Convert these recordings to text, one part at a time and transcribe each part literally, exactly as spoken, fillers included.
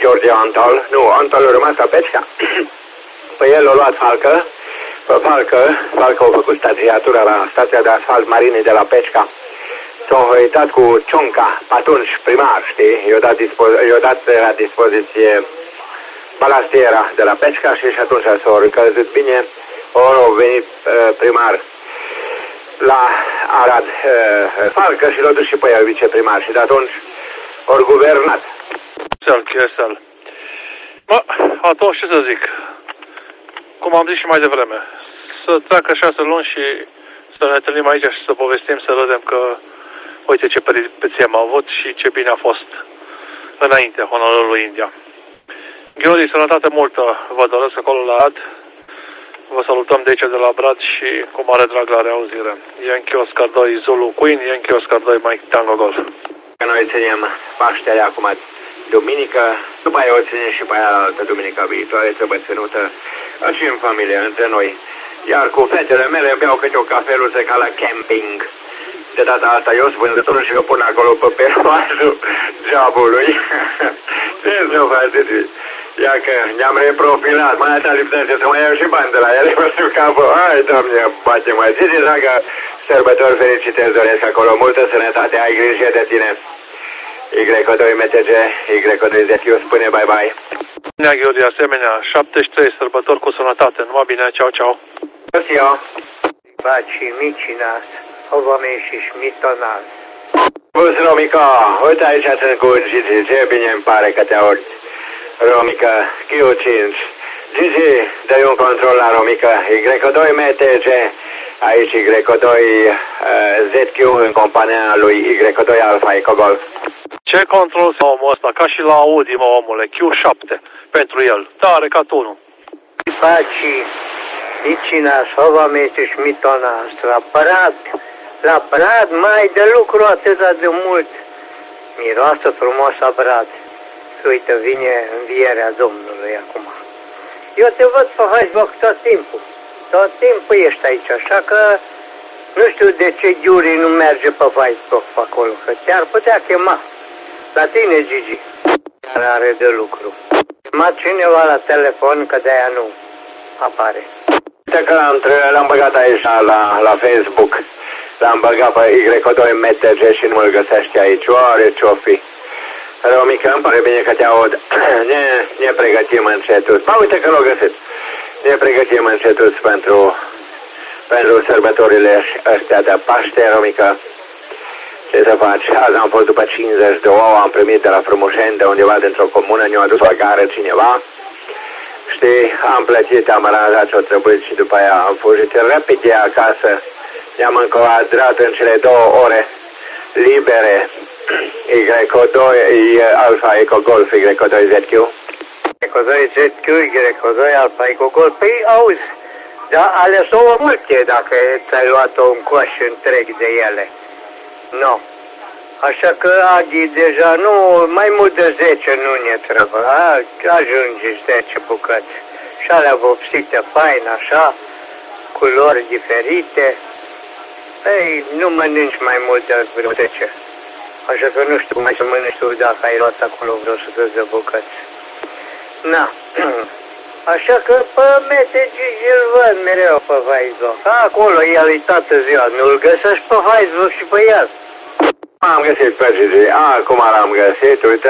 George Antol, nu, Antol a rămas la Pețca. Păi el a luat Falcă, pe Falcă, Falcă a făcut stagiatura la stația de asfalt Marinei de la Pețca. S-a uitat cu Cionca, atunci primar, știi, i-a dat, i-a dat la dispoziție balastiera de la Pețca și, și atunci s-a încălzit bine, a venit uh, primar la Arad uh, Falcă și l-a dus și pe el viceprimar și de atunci ori guvernat. Cel, Chesel. Mă, atunci ce să zic? Cum am zis și mai devreme, să treacă șase luni și să ne întâlnim aici și să povestim, să vedem că uite ce peripeție am avut și ce bine a fost înainte Honolulu, India. Gheorghe, sănătate multă vă doresc acolo la Arad. Vă salutăm de aici de la Brad și cu mare drag la reauzire. Yankee Oscar doi Zulu Queen, Yankee Oscar doi Mike Tango Golf. Noi ținem Paștele acum duminică, după aia o ținem și pe aia altă duminică viitoare, trebuie ținută și în familie, între noi. Iar cu fetele mele beau câte o cafeluță ca la camping. De data asta eu sunt vânzătorul și eu pun acolo pe persoanul jobului. Ce să faceți? Ia că ne-am reprofilat, mai atât lipsește să mai iau și bani de la ele, pentru că apă, hai, Doamne, bate mai zi, dragă, sărbători fericite îți doresc acolo, multă sănătate, ai grijă de tine. Y doi M T G, Y doi Z Q, spune bye-bye. Nea Gheorghe, asemenea, șaptezeci și trei sărbători cu sănătate, numai bine, ceau, ceau. Eu. Baci micinas, ovame și șmitonas. Bus, Romica, uite aici sunt cu Gigi, ce bine îmi pare că te aud. Romica, Q cinci. Gigi, dă-i un control la Romica, Y doi M T G. Aici Y doi uh, Z Q în compania lui Y doi Alpha Eco Golf. Ce control să omul ăsta? Ca și la Audi, mă, omule, Q șapte pentru el. Tare ca tunul. Baci micinas, ovame și șmitonas. La Brad, la Brad mai de lucru atâta de mult. Miroasă frumos a Brad. Uite, vine învierea Domnului acum. Eu te văd pe Facebook tot timpul. Tot timpul ești aici, așa că nu știu de ce Giuri nu merge pe Facebook pe acolo, că te-ar putea chema. La tine, Gigi, chiar are de lucru. M-a cineva la telefon, că de-aia nu apare. Uite că l-am băgat aici la, la Facebook. L-am băgat pe Y doi M T G și nu-l găsește aici. Oare ce-o fi? Romica, îmi pare bine că te aud. Ne, ne pregătim încetus. Ba, uite că l-o găsit. Ne pregătim încetus pentru, pentru sărbătorile astea de Paște, Romica. Ce să faci? Azi am fost după cincizeci de ouă, am primit de la Frumușeni, de undeva dintr-o comună, ne-au adus la gară cineva. Știi, am plătit, am aranjat ce-o trebuit și după aia am fugit rapid de acasă. Ne-am încoadrat în cele două ore libere. Y doi Alpha Eco Golf, Y doi Z Q. Y doi Z Q, Y doi Alpha Eco Golf. Păi, auzi, dar alea sunt multe dacă ți-ai luat un coș întreg de ele. Nu. Așa că, Aghi, deja nu, mai mult de zece nu ne trebuie. A, ajunge zece bucăți. Și alea vopsite, fain, așa, culori diferite. Ei, nu mănânci mai mult de vreo zece. Așa că nu știu mai să mănânci tu dacă ai luat acolo vreo sută de bucăți. Na. Așa că pe M T G îl văd mereu pe Facebook. Acolo el e toată ziua. Nu-l găsești pe Facebook și pe el. Am găsit pe Gigi. Acum l-am găsit, uite.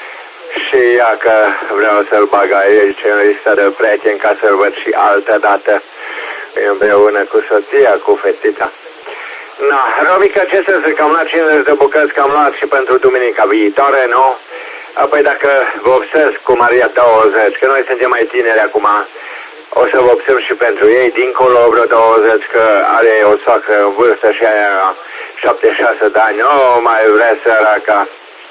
Și ia că vreau să-l bag aici în lista de prieteni ca să-l văd și altă dată. Împreună cu soția, cu fetița. Na, Romica, ce să zic, am luat cincizeci de bucăți, că am luat și pentru duminica viitoare, nu? Apoi dacă vopsesc cu Maria douăzeci, că noi suntem mai tineri acum, o să vopsim și pentru ei, dincolo vreo douăzeci, că are o soacră în vârstă și aia șaptezeci și șase de ani, nu mai vrea săraca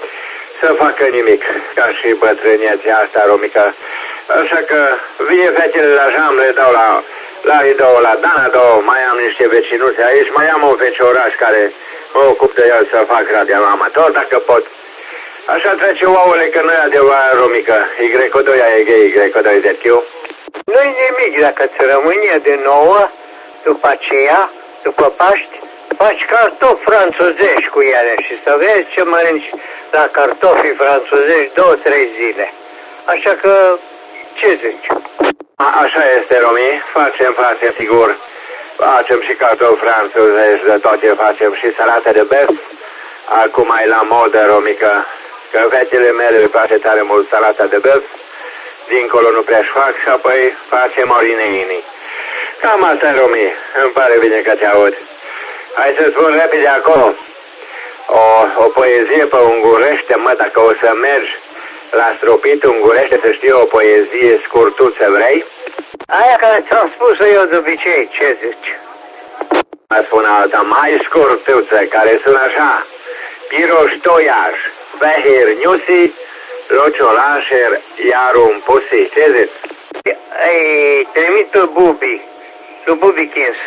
să facă nimic, ca și bătrâneția asta, Romica. Așa că vine fetele la jam, le dau la... La Idou, la Dana două, mai am niște vecinuțe aici, mai am un fecioraș care mă ocup de el să fac radio amator, dacă pot. Așa trece ouăle, că nu e adevărat, Romica. Y doi A E G, Y doi Z Q. Nu-i nimic dacă ți rămâne de nouă, după aceea, după Paști, faci cartofi franțuzești cu ele și să vezi ce mănânci la cartofii franțuzești două, trei zile. Așa că, ce zici? A, așa este, Romi. Facem, facem, sigur. Facem și cartofi franțuzești, de toate facem și salate de bef. Acum e la modă, Romică, că fetele mele le place tare mult salata de bef. Dincolo nu prea-și fac și apoi facem orineini. Cam asta, Romi. Îmi pare bine că te aud. Hai să spun repede acolo. O, o poezie pe ungurește, mă, dacă o să mergi la Stropit ungurește, să știu o poezie scurtuță, vrei? Aia care ți-am spus eu de obicei, ce zici? Mă spun alta, mai scurtuță, care sună așa. Piroș toiaș, vehir niusi, lociolașer, iar un pusi. Ce zici? Ei, trimit lui Bubi, lui Bubi Kins.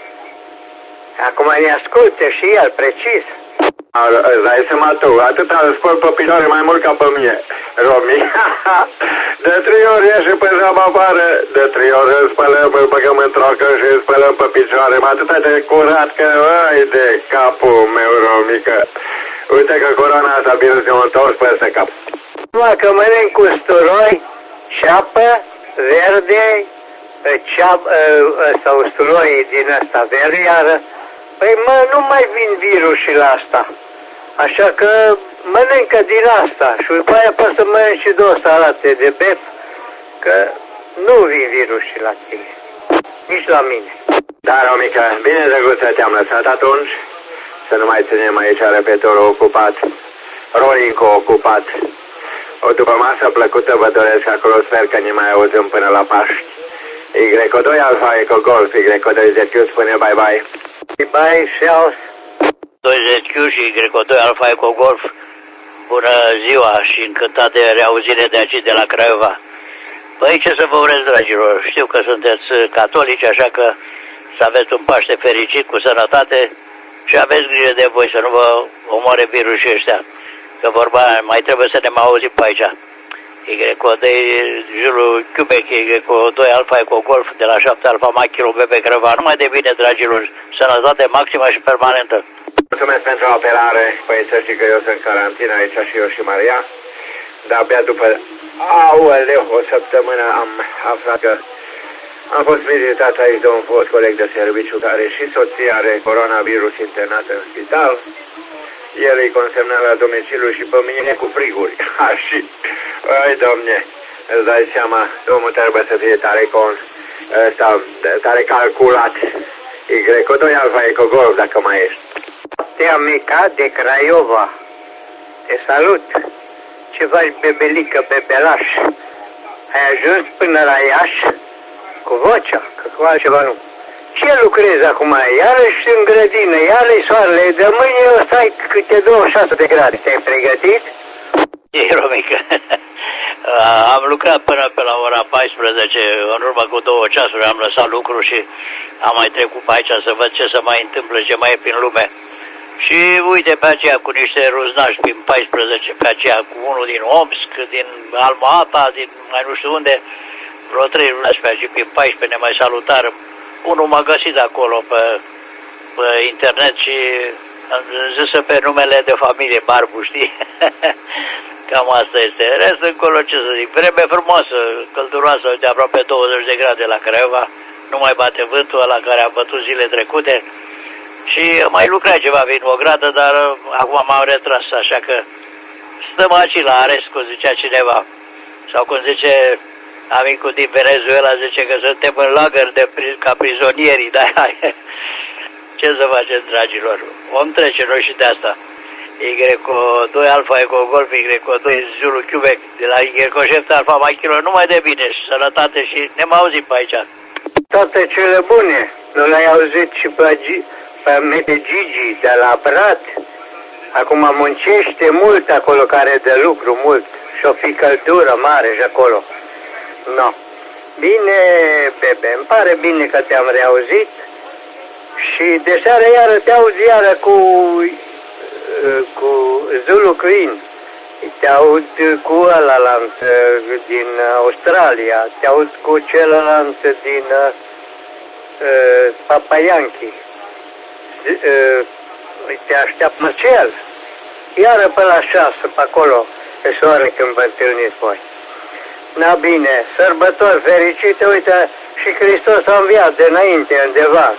Acum ne asculte și el, precis. Îți dai seama tu, atâta îl spăl pe picioare mai mult ca pe mine, Romi. De trei ori ieși pe zeaba afară, de trei ori îl spălăm, îl băgăm în trocă și îl spălăm pe picioare. Mă atâta de curat că, ai de capul meu, Romică. Uite că coroana asta bine ți-o întors peste cap. Numai că mănânc usturoi, ceapă, verde, ceapă, ăsta usturoi din ăsta verde, iar păi mă, nu mai vin virusile asta. Așa că mănâncă din asta și după aia poți să mănânci și două salate de bef, că nu vin virusile la tine. Nici la mine. Da, Romică, bine drăguță te-am lăsat atunci. Să nu mai ținem aici repetorul ocupat. Rorinco ocupat. O după masă plăcută vă doresc acolo, sper că ne mai auzim până la Paști. Y doi Alfa Eco Golf, Y doi Z Q spune bye bye. Bye, Shells. doi Z Q și Y doi Alfa Eco Golf. Bună ziua și încântat de reauzire de aici, de la Craiova. Păi ce să vă urez, dragilor, știu că sunteți catolici, așa că să aveți un Paște fericit, cu sănătate și aveți grijă de voi să nu vă omoare virusii ăștia. Că vorba, mai trebuie să ne mai auzim pe aici. Y doi Julu Quebec, Y doi Alfa Eco Golf, de la șapte Alfa Mach Kilo Bebe Craiova. Numai de bine, dragilor, sănătate maximă și permanentă. Mulțumesc pentru apelare. Păi să știi că eu sunt în carantină aici și eu și Maria. Dar abia după, aoleu, o săptămână am aflat că am fost vizitat aici de un fost coleg de serviciu care și soția are coronavirus internat în spital. El îi consemna la domiciliu și pe mine cu friguri. Ha, și, ai, domne, îți dai seama, omul trebuie să fie tare con, ăsta, tare calculat. Y doi Alfa Eco Golf, dacă mai ești. Te amica de Craiova. Te salut. Ce faci, bebelică, bebelaș? Ai ajuns până la Iași? Cu vocea, că cu altceva nu. Ce lucrezi acum? Iarăși în grădină, iarăși soarele, de mâine o să ai câte douăzeci și șase de grade. Te-ai pregătit? E, Romică, am lucrat până pe la ora paisprezece, în urmă cu două ceasuri am lăsat lucru și am mai trecut pe aici să văd ce se mai întâmplă, ce mai e prin lume. Și uite pe aceea cu niște ruznași prin paisprezece, pe aceea cu unul din Omsk, din Alma Ata, din mai nu știu unde, vreo trei ruznași pe aceea prin paisprezece ne mai salutară. Unul m-a găsit acolo pe, pe internet și am zis pe numele de familie, Barbu, știi? Cam asta este. Rest încolo, ce să zic, vreme frumoasă, călduroasă, de aproape douăzeci de grade la Craiova, nu mai bate vântul ăla care a bătut zile trecute și mai lucra ceva Vinogradă, dar acum m-am retras, așa că stăm aici la arest, cum zicea cineva, sau cum zice amicul din Venezuela, zice că suntem în lagăr de, ca prizonierii, da? Ce să facem, dragilor? Om trece noi și de asta. Y doi Alfa Eco Golf, Y doi Zulu Quebec, de la Y șapte Alfa Mach Kilo, numai de bine și sănătate și ne mai auzim pe aici. Toate cele bune. Nu l-ai auzit și pe, G- pe Mete Gigi de la Brat? Acum muncește mult acolo, care de lucru mult și o fi căldură mare și acolo. No. Bine, Bebe, îmi pare bine că te-am reauzit și de seară iară te auzi iară cu, cu Zulu Queen. Te aud cu ălalant din Australia, te aud cu celălalt din uh, Papa Yankee. Uh, te așteaptă Marcel. Iară pe la șase, pe acolo, pe soare când vă întâlniți voi. Na bine, sărbători fericite, uite, și Hristos a înviat de înainte, undeva.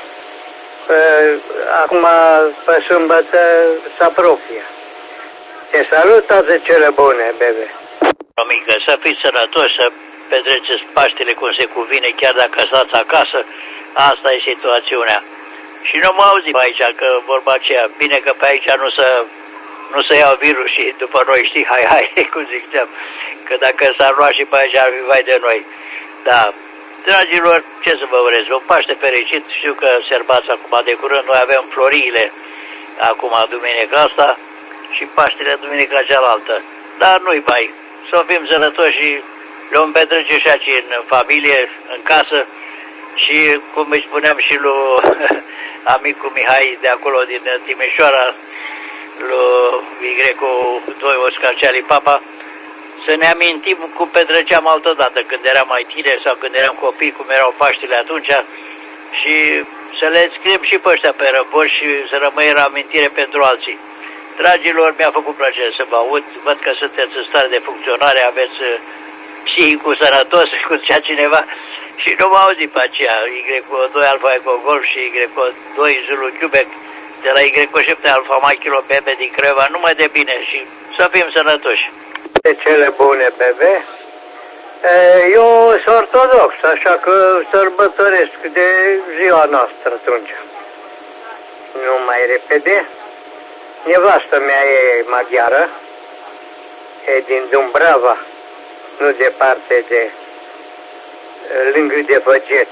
Acum, pe sâmbătă, se apropie. Te salut, toate cele bune, bebe. Mică, să fiți sănătoși, să petreceți Paștele cum se cuvine, chiar dacă stați acasă, asta e situațiunea. Și nu mă auzi aici, că vorba aceea, bine că pe aici nu se, nu se iau virus și după noi, știi, hai, hai, cum ziceam, că dacă s-ar lua și pe aici ar fi vai de noi. Da, dragilor, ce să vă urez, un Paște fericit, știu că serbați acum de curând, noi avem florile acum duminica asta și Paștele duminica cealaltă, dar nu-i bai, să fim sănătoși și le-om petrece și aici în familie, în casă și, cum îi spuneam și lui amicul Mihai de acolo din Timișoara, lui Y doi Oscar Charlie Papa, să ne amintim cum petreceam altădată, când eram mai tineri sau când eram copii, cum erau Paștile atunci, și să le scriem și pe ăștia pe răboși și să rămâie la amintire pentru alții. Dragilor, mi-a făcut plăcere să vă aud, văd că sunteți în stare de funcționare, aveți psihicul sănătos, cum zicea cineva, și nu mă auzi pe aceea, Y doi Alfa Eco Golf și Y doi Zulu Quebec, de la Y șapte Alfa Mike Kilo Bebe din Craiova, numai de bine și să fim sănătoși. De cele bune, bebe. Eu sunt ortodox, așa că sărbătoresc de ziua noastră atunci. Nu mai repede. Nevastă mea e maghiară, e din Dumbrava, nu departe de lângă de Văget.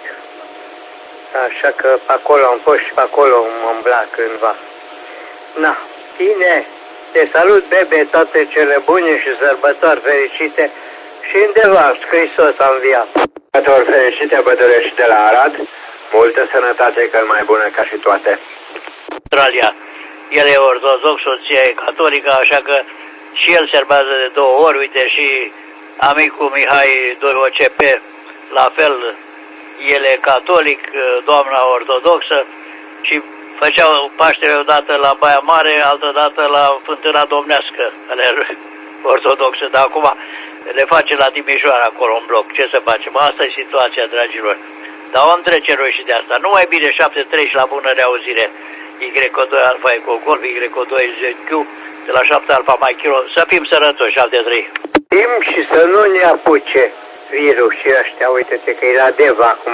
Așa că pe acolo am fost și pe acolo mă îmbla cândva. Na, bine, te salut, bebe, toate cele bune și sărbători fericite și undeva Hristos a înviat. Sărbători fericite, bădărești de la Arad, multă sănătate, cel mai bună ca și toate. Australia, el e ortodox, soția e catolică, așa că și el serbează de două ori, uite, și amicul Mihai doi O C P, la fel, el e catolic, doamna ortodoxă și făceau Paștele odată la Baia Mare, altă dată la Fântâna Domnească, ale ortodoxă, dar acum le face la Timișoara acolo în bloc. Ce să facem? Asta e situația, dragilor. Dar om trece noi și de asta. Nu mai bine șapte trei și la bună reauzire. Y doi Alfa Eco Golf, Y doi Z Q, de la șapte Alfa Mike Kilo. Să fim sănătoși, șapte trei. Timp și să nu ne apuce virusii ăștia. Uite-te că e la Deva acum,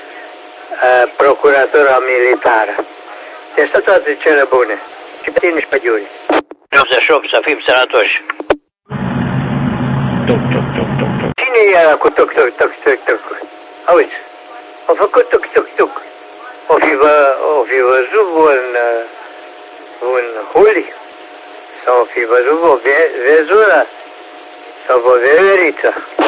procuratura militară. Deci să toate cele bune. Și pe tine și pe Giuri. optzeci și opt, să fim sănătoși. Cine e ăla cu tuc, tuc, tuc, tuc, tuc? Auzi, a făcut tuc, tuc, tuc. O fi, vă, o fi văzut un, un huli? Sau o fi văzut o ve, vezură? Sau o veveriță?